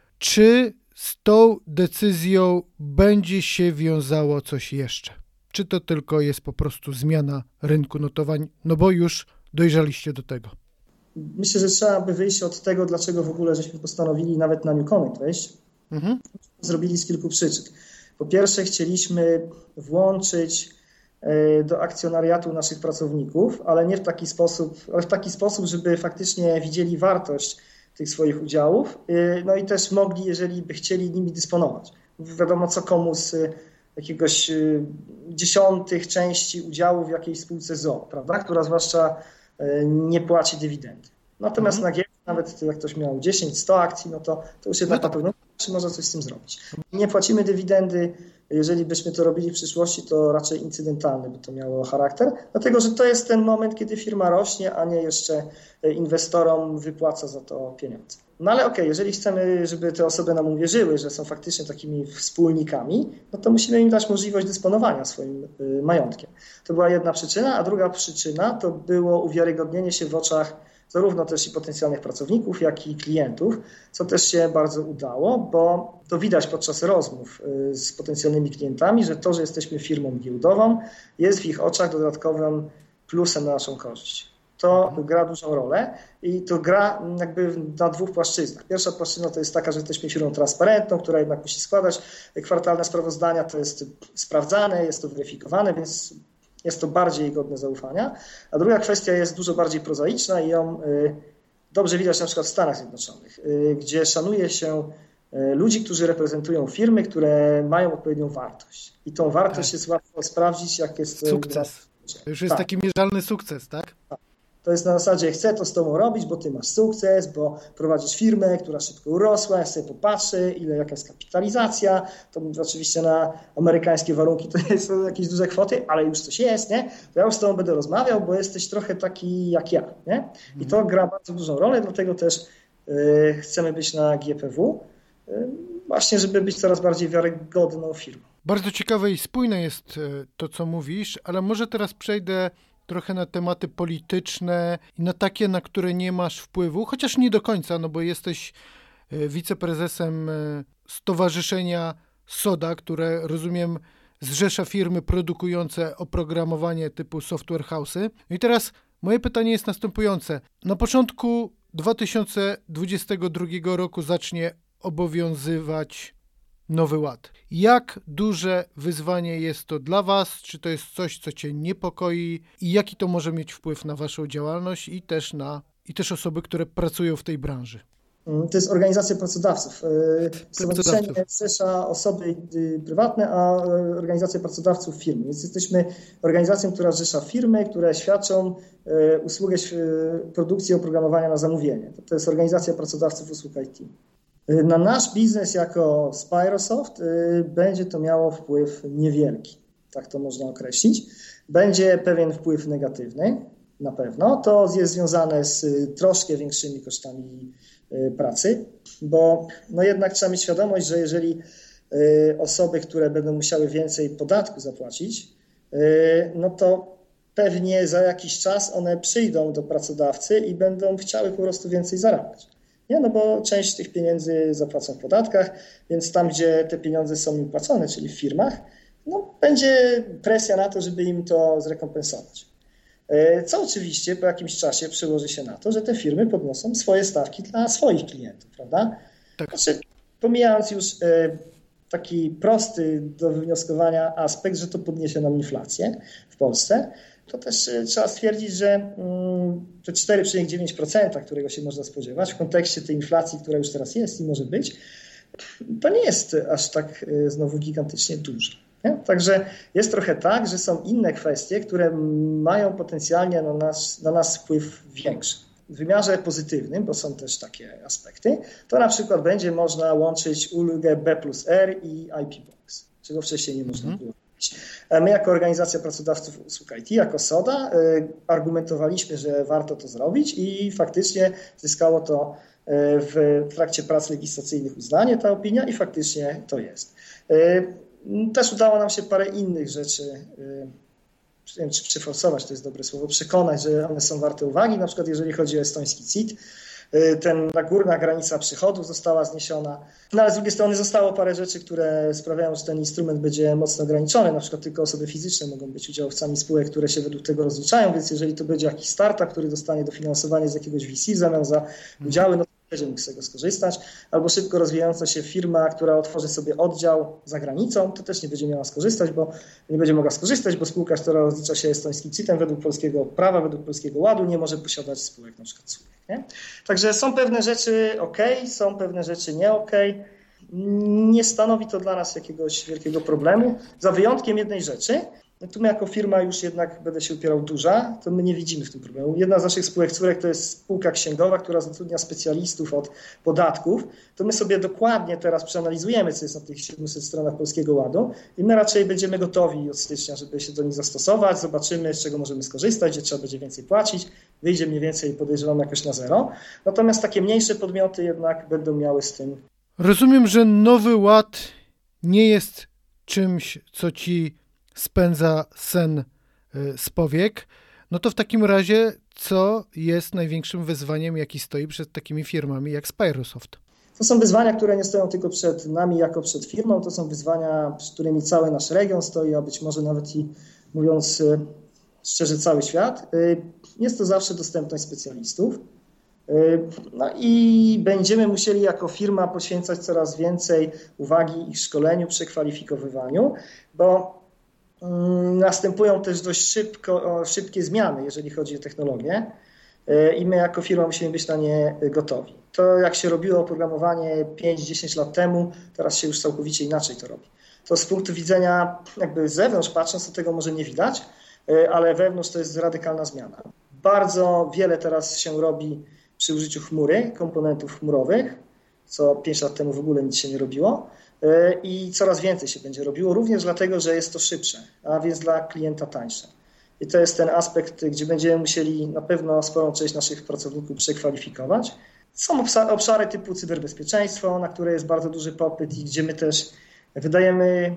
Czy z tą decyzją będzie się wiązało coś jeszcze? Czy to tylko jest po prostu zmiana rynku notowań? No bo już dojrzeliście do tego. Myślę, że trzeba by wyjść od tego, dlaczego w ogóle żeśmy postanowili nawet na Newcomet wejść. Mhm. Zrobili z kilku przyczyn. Po pierwsze, chcieliśmy włączyć do akcjonariatu naszych pracowników, ale nie w taki sposób, ale w taki sposób, żeby faktycznie widzieli wartość tych swoich udziałów, no i też mogli, jeżeli by chcieli, nimi dysponować. Wiadomo, co komu z jakiegoś dziesiątych części udziału w jakiejś spółce z o o, prawda, która zwłaszcza nie płaci dywidendy. Natomiast mhm. na giełdzie, nawet jak ktoś miał dziesięć, sto akcji, no to, to już jednak no to... na pewno czy można coś z tym zrobić. Nie płacimy dywidendy, Jeżeli byśmy to robili w przyszłości, to raczej incydentalny by to miało charakter, dlatego że to jest ten moment, kiedy firma rośnie, a nie jeszcze inwestorom wypłaca za to pieniądze. No ale okej, okay, jeżeli chcemy, żeby te osoby nam uwierzyły, że są faktycznie takimi wspólnikami, no to musimy im dać możliwość dysponowania swoim majątkiem. To była jedna przyczyna, a druga przyczyna to było uwiarygodnienie się w oczach zarówno też i potencjalnych pracowników, jak i klientów, co też się bardzo udało, bo to widać podczas rozmów z potencjalnymi klientami, że to, że jesteśmy firmą giełdową, jest w ich oczach dodatkowym plusem na naszą korzyść. To gra dużą rolę i to gra jakby na dwóch płaszczyznach. Pierwsza płaszczyzna to jest taka, że jesteśmy firmą transparentną, która jednak musi składać kwartalne sprawozdania, to jest sprawdzane, jest to weryfikowane, więc jest to bardziej godne zaufania. A druga kwestia jest dużo bardziej prozaiczna i ją dobrze widać na przykład w Stanach Zjednoczonych, gdzie szanuje się ludzi, którzy reprezentują firmy, które mają odpowiednią wartość. I tą wartość tak. jest łatwo sprawdzić, jak jest... Sukces. To już jest tak. taki mierzalny sukces, tak? tak. To jest na zasadzie, chcę to z tobą robić, bo ty masz sukces, bo prowadzisz firmę, która szybko urosła, ja sobie popatrzę, ile jaka jest kapitalizacja, to oczywiście na amerykańskie warunki to nie są jakieś duże kwoty, ale już coś jest, nie? To ja już z tobą będę rozmawiał, bo jesteś trochę taki jak ja, nie? I to gra bardzo dużą rolę, dlatego też yy, chcemy być na G P W, yy, właśnie żeby być coraz bardziej wiarygodną firmą. Bardzo ciekawe i spójne jest to, co mówisz, ale może teraz przejdę trochę na tematy polityczne i na takie, na które nie masz wpływu, chociaż nie do końca, no bo jesteś wiceprezesem stowarzyszenia SODA, które, rozumiem, zrzesza firmy produkujące oprogramowanie typu software house'y. I teraz moje pytanie jest następujące. Na początku dwa tysiące dwudziestego drugiego roku zacznie obowiązywać Nowy Ład. Jak duże wyzwanie jest to dla was? Czy to jest coś, co cię niepokoi? I jaki to może mieć wpływ na waszą działalność i też na i też osoby, które pracują w tej branży? To jest organizacja pracodawców. Stowarzyszenie zrzesza osoby prywatne, a organizacja pracodawców firmy. Więc jesteśmy organizacją, która zrzesza firmy, które świadczą usługę produkcji oprogramowania na zamówienie. To jest organizacja pracodawców usług I T. Na nasz biznes jako Spirosoft będzie to miało wpływ niewielki, tak to można określić. Będzie pewien wpływ negatywny, na pewno. To jest związane z troszkę większymi kosztami pracy, bo no jednak trzeba mieć świadomość, że jeżeli osoby, które będą musiały więcej podatku zapłacić, no to pewnie za jakiś czas one przyjdą do pracodawcy i będą chciały po prostu więcej zarabiać. Nie, no bo część tych pieniędzy zapłacą w podatkach, więc tam, gdzie te pieniądze są im płacone, czyli w firmach, no będzie presja na to, żeby im to zrekompensować. Co oczywiście po jakimś czasie przełoży się na to, że te firmy podnoszą swoje stawki dla swoich klientów, prawda? Tak. Znaczy, pomijając już taki prosty do wywnioskowania aspekt, że to podniesie nam inflację w Polsce, to też trzeba stwierdzić, że te cztery przecinek dziewięć procent, którego się można spodziewać w kontekście tej inflacji, która już teraz jest i może być, to nie jest aż tak znowu gigantycznie dużo. Nie? Także jest trochę tak, że są inne kwestie, które mają potencjalnie na nas, na nas wpływ większy. W wymiarze pozytywnym, bo są też takie aspekty, to na przykład będzie można łączyć ulgę B plus R i I P Box, czego wcześniej nie można było. My jako organizacja pracodawców usług I T, jako SODA, argumentowaliśmy, że warto to zrobić i faktycznie zyskało to w trakcie prac legislacyjnych uznanie, ta opinia, i faktycznie to jest. Też udało nam się parę innych rzeczy, nie wiem, czy przyforsować, to jest dobre słowo, przekonać, że one są warte uwagi, na przykład jeżeli chodzi o estoński C I T. Ten, ta górna granica przychodów została zniesiona, no ale z drugiej strony zostało parę rzeczy, które sprawiają, że ten instrument będzie mocno ograniczony, na przykład tylko osoby fizyczne mogą być udziałowcami spółek, które się według tego rozliczają, więc jeżeli to będzie jakiś startup, który dostanie dofinansowanie z jakiegoś V C w zamian za udziały, no to będzie mógł z tego skorzystać, albo szybko rozwijająca się firma, która otworzy sobie oddział za granicą, to też nie będzie miała skorzystać, bo nie będzie mogła skorzystać, bo spółka, która rozlicza się estońskim C I T-em według polskiego prawa, według polskiego ładu, nie może posiadać spółek, na przykład spółek. Nie? Także są pewne rzeczy ok, są pewne rzeczy nie ok. Nie stanowi to dla nas jakiegoś wielkiego problemu, za wyjątkiem jednej rzeczy, No tu my jako firma już jednak, będę się upierał, duża, to my nie widzimy w tym problemu. Jedna z naszych spółek córek to jest spółka księgowa, która zatrudnia specjalistów od podatków. To my sobie dokładnie teraz przeanalizujemy, co jest na tych siedmiuset stronach Polskiego Ładu i my raczej będziemy gotowi od stycznia, żeby się do nich zastosować. Zobaczymy, z czego możemy skorzystać, gdzie trzeba będzie więcej płacić. Wyjdzie mniej więcej, podejrzewam, jakoś na zero. Natomiast takie mniejsze podmioty jednak będą miały z tym. Rozumiem, że Nowy Ład nie jest czymś, co ci spędza sen z powiek. No to w takim razie, co jest największym wyzwaniem, jaki stoi przed takimi firmami jak Spyrosoft? To są wyzwania, które nie stoją tylko przed nami jako przed firmą, to są wyzwania, przed którymi cały nasz region stoi, a być może nawet i, mówiąc szczerze, cały świat. Jest to zawsze dostępność specjalistów. No i będziemy musieli jako firma poświęcać coraz więcej uwagi ich szkoleniu, przekwalifikowywaniu, bo następują też dość szybko, szybkie zmiany, jeżeli chodzi o technologię i my jako firma musimy być na nie gotowi. To jak się robiło oprogramowanie pięć dziesięć lat temu, teraz się już całkowicie inaczej to robi. To z punktu widzenia jakby z zewnątrz patrząc, to tego może nie widać, ale wewnątrz to jest radykalna zmiana. Bardzo wiele teraz się robi przy użyciu chmury, komponentów chmurowych, co pięć lat temu w ogóle nic się nie robiło. I coraz więcej się będzie robiło, również dlatego, że jest to szybsze, a więc dla klienta tańsze. I to jest ten aspekt, gdzie będziemy musieli na pewno sporą część naszych pracowników przekwalifikować. Są obszary typu cyberbezpieczeństwo, na które jest bardzo duży popyt i gdzie my też wydajemy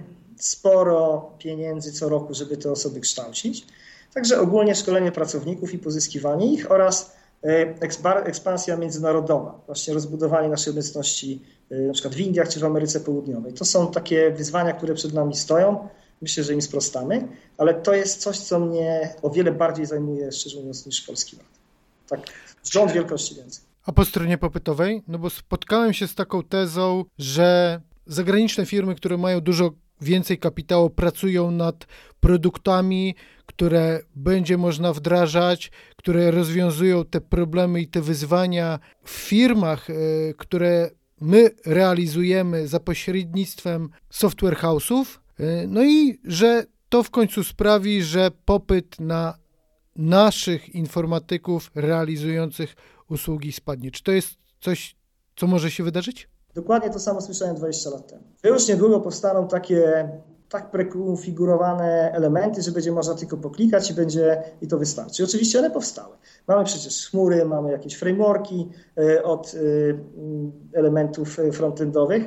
sporo pieniędzy co roku, żeby te osoby kształcić. Także ogólnie szkolenie pracowników i pozyskiwanie ich oraz ekspansja międzynarodowa, właśnie rozbudowanie naszej obecności na przykład w Indiach czy w Ameryce Południowej. To są takie wyzwania, które przed nami stoją. Myślę, że im sprostamy, ale to jest coś, co mnie o wiele bardziej zajmuje, szczerze mówiąc, niż Polski Ład. Tak, rząd wielkości więcej. A po stronie popytowej? No bo spotkałem się z taką tezą, że zagraniczne firmy, które mają dużo więcej kapitału, pracują nad produktami, które będzie można wdrażać, które rozwiązują te problemy i te wyzwania w firmach, które my realizujemy za pośrednictwem software house'ów, no i że to w końcu sprawi, że popyt na naszych informatyków realizujących usługi spadnie. Czy to jest coś, co może się wydarzyć? Dokładnie to samo słyszałem dwadzieścia lat temu. Już niedługo powstaną takie tak prekonfigurowane elementy, że będzie można tylko poklikać i będzie i to wystarczy. Oczywiście one powstały. Mamy przecież chmury, mamy jakieś frameworki od elementów frontendowych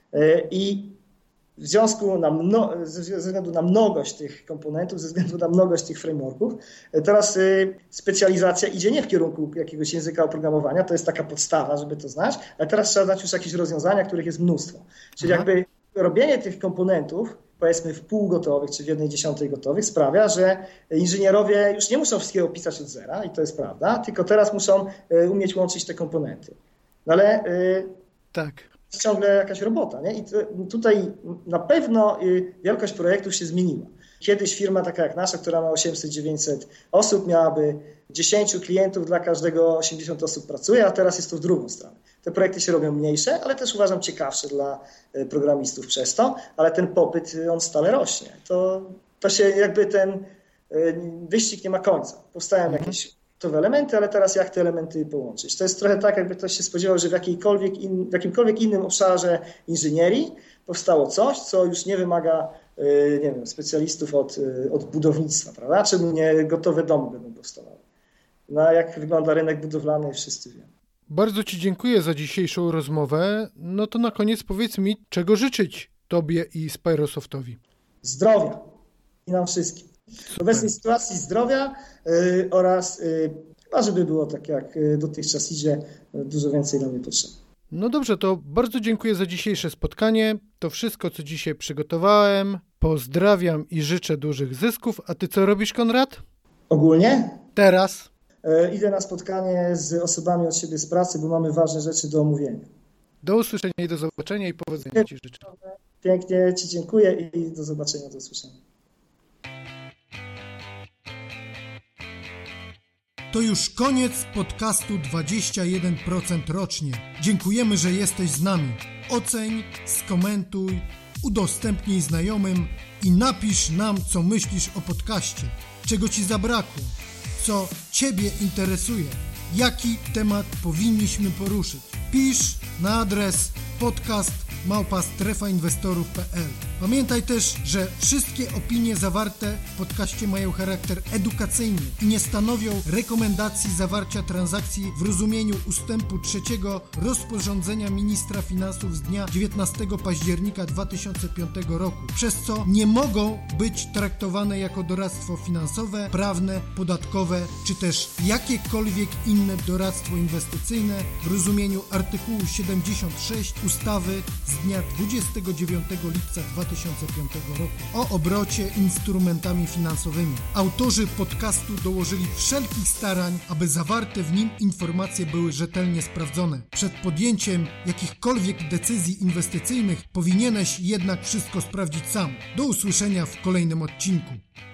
i w związku na mno, ze względu na mnogość tych komponentów, ze względu na mnogość tych frameworków, teraz specjalizacja idzie nie w kierunku jakiegoś języka oprogramowania, to jest taka podstawa, żeby to znać, ale teraz trzeba znać już jakieś rozwiązania, których jest mnóstwo. Czyli Aha. jakby robienie tych komponentów, powiedzmy w pół gotowych czy w jednej dziesiątej gotowych, sprawia, że inżynierowie już nie muszą wszystkiego pisać od zera i to jest prawda, tylko teraz muszą umieć łączyć te komponenty. No ale tak. jest ciągle jakaś robota, nie? I tutaj na pewno wielkość projektów się zmieniła. Kiedyś firma taka jak nasza, która ma osiemset dziewięćset osób, miałaby dziesięciu klientów, dla każdego osiemdziesiąt osób pracuje, a teraz jest to w drugą stronę. Te projekty się robią mniejsze, ale też uważam ciekawsze dla programistów przez to, ale ten popyt, on stale rośnie. To, to się jakby ten wyścig nie ma końca. Powstają mhm. jakieś gotowe elementy, ale teraz jak te elementy połączyć? To jest trochę tak, jakby ktoś się spodziewał, że w, jakiejkolwiek in, w jakimkolwiek innym obszarze inżynierii powstało coś, co już nie wymaga nie wiem, specjalistów od, od budownictwa, prawda? Czemu nie gotowe domy będą powstawały? No a jak wygląda rynek budowlany, wszyscy wiemy. Bardzo Ci dziękuję za dzisiejszą rozmowę. No to na koniec powiedz mi, czego życzyć Tobie i Spyrosoftowi? Zdrowia i nam wszystkim. W obecnej sytuacji zdrowia yy, oraz yy, chyba, żeby było tak jak dotychczas idzie, dużo więcej nam nie potrzeba. No dobrze, to bardzo dziękuję za dzisiejsze spotkanie. To wszystko, co dzisiaj przygotowałem. Pozdrawiam i życzę dużych zysków. A Ty co robisz, Konrad? Ogólnie? Teraz? Yy, idę na spotkanie z osobami od siebie z pracy, bo mamy ważne rzeczy do omówienia. Do usłyszenia i do zobaczenia i powodzenia Ci życzę. Pięknie Ci dziękuję i do zobaczenia, do usłyszenia. To już koniec podcastu dwadzieścia jeden procent rocznie. Dziękujemy, że jesteś z nami. Oceń, skomentuj, udostępnij znajomym i napisz nam, co myślisz o podcaście, czego Ci zabrakło, co Ciebie interesuje, jaki temat powinniśmy poruszyć. Pisz na adres podcast małpa strefa inwestorów kropka p l. Pamiętaj też, że wszystkie opinie zawarte w podcaście mają charakter edukacyjny i nie stanowią rekomendacji zawarcia transakcji w rozumieniu ustępu trzeciego rozporządzenia ministra finansów z dnia dziewiętnastego października dwa tysiące piątego roku, przez co nie mogą być traktowane jako doradztwo finansowe, prawne, podatkowe czy też jakiekolwiek inne doradztwo inwestycyjne w rozumieniu artykułu siedemdziesiąt sześć ustawy z dnia dwudziestego dziewiątego lipca dwa tysiące piątego roku o obrocie instrumentami finansowymi. Autorzy podcastu dołożyli wszelkich starań, aby zawarte w nim informacje były rzetelnie sprawdzone. Przed podjęciem jakichkolwiek decyzji inwestycyjnych powinieneś jednak wszystko sprawdzić sam. Do usłyszenia w kolejnym odcinku.